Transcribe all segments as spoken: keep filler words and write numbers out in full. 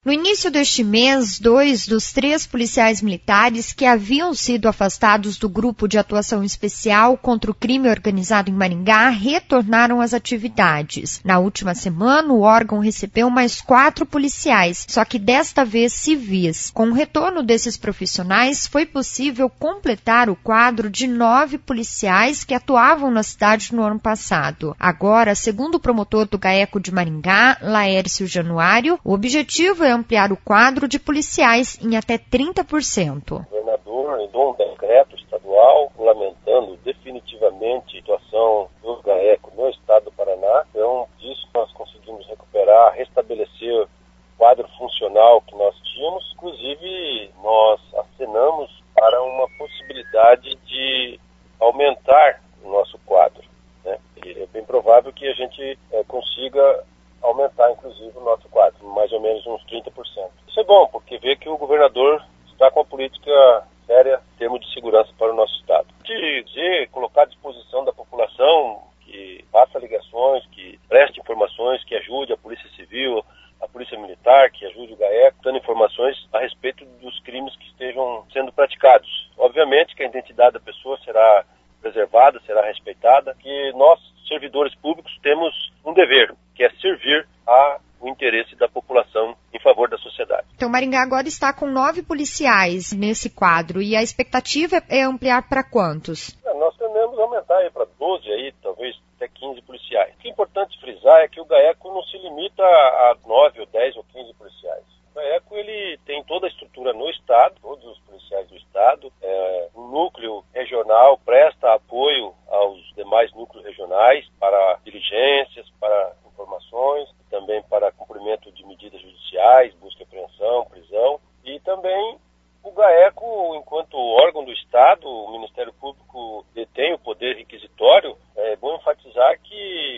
No início deste mês, dois dos três policiais militares que haviam sido afastados do Grupo de Atuação Especial contra o Crime Organizado em Maringá retornaram às atividades. Na última semana, o órgão recebeu mais quatro policiais, só que desta vez civis. Com o retorno desses profissionais, foi possível completar o quadro de nove policiais que atuavam na cidade no ano passado. Agora, segundo o promotor do GAECO de Maringá, Laércio Januário, o objetivo é ampliar o quadro de policiais em até trinta por cento. O governador enviou um decreto estadual lamentando definitivamente a situação do GAECO no estado do Paraná. Então, disso nós conseguimos recuperar, restabelecer o quadro funcional que nós tínhamos. Inclusive, nós acenamos para uma possibilidade de aumentar o nosso quadro, né? E é bem provável que a gente é, consiga aumentar, inclusive, o nosso quadro, mais ou menos uns trinta por cento. Isso é bom, porque vê que o governador está com a política séria em termos de segurança para o nosso estado. De dizer, colocar à disposição da população que faça ligações, que preste informações, que ajude a Polícia Civil, a Polícia Militar, que ajude o GAECO, dando informações a respeito dos crimes que estejam sendo praticados. Obviamente que a identidade da pessoa será preservada, será respeitada, que nós, servidores públicos, temos um dever, que é servir ao interesse da população em favor da sociedade. Então, Maringá agora está com nove policiais nesse quadro e a expectativa é ampliar para quantos? É, nós tendemos a aumentar aí para doze, aí, talvez até quinze policiais. O que é importante frisar é que o GAECO não se limita a nove ou dez ou quinze policiais. O GAECO ele tem toda a estrutura no estado, todos os policiais do estado, é, um núcleo regional presta apoio aos demais núcleos regionais para diligências, para informações, também para cumprimento de medidas judiciais, busca e apreensão, prisão, e também o GAECO, enquanto órgão do Estado, o Ministério Público detém o poder requisitório. É bom enfatizar que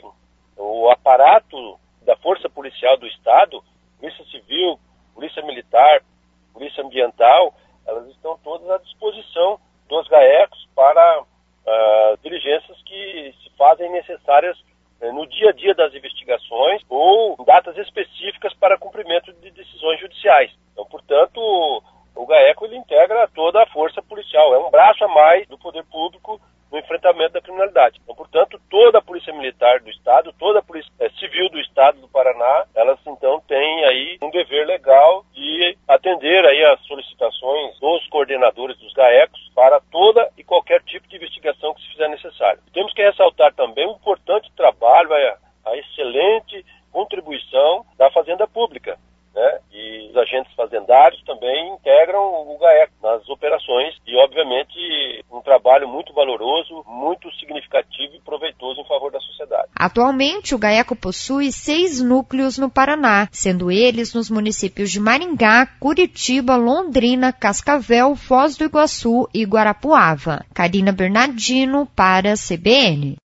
o aparato da Força Policial do Estado, Polícia Civil, Polícia Militar, Polícia Ambiental, elas estão todas à disposição dos GAECOs para uh, diligências que se fazem necessárias no dia a dia das investigações ou datas específicas para cumprimento de decisões judiciais. Então, portanto, o GAECO ele integra toda a força policial, é um braço a mais do poder público no enfrentamento da criminalidade. Então, portanto, toda a Polícia Militar do Estado, toda a Polícia Civil do Estado do Paraná, elas então têm aí um dever legal de atender aí as solicitações dos coordenadores dos GAECOs para toda e qualquer tipo de investigação que se fizer necessário. Temos que ressaltar também o importante trabalho, a excelente contribuição da Fazenda Pública, né? E os agentes fazendários também integram o GAECO nas operações e, obviamente, um trabalho muito valoroso, muito significativo e proveitoso em favor da sociedade. Atualmente, o GAECO possui seis núcleos no Paraná, sendo eles nos municípios de Maringá, Curitiba, Londrina, Cascavel, Foz do Iguaçu e Guarapuava. Karina Bernardino para a C B N.